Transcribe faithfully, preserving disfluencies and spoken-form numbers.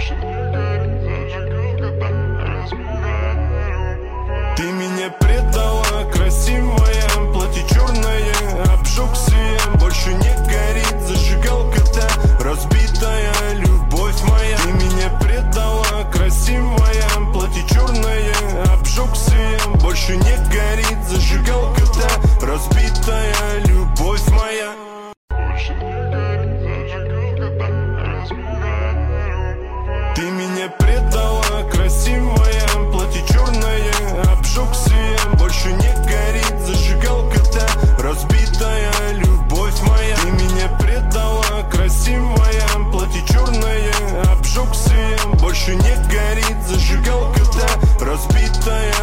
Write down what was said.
Ты меня предала, красивая, платье черное, обжег свет, больше не горит зажигалка-то, разбитая любовь моя. Ты меня предала, красивая, платье черное, обжег свет, больше не горит зажигалка-то, разбитая любовь моя. Больше не горит зажигалка-то, разбитая. Ты меня предала, красивая, платье черное, обжег свет, больше не горит зажигалка-то, разбитая любовь моя. Ты меня предала, красивая, платье черное, обжег свет, больше не горит зажигалка-то, разбитая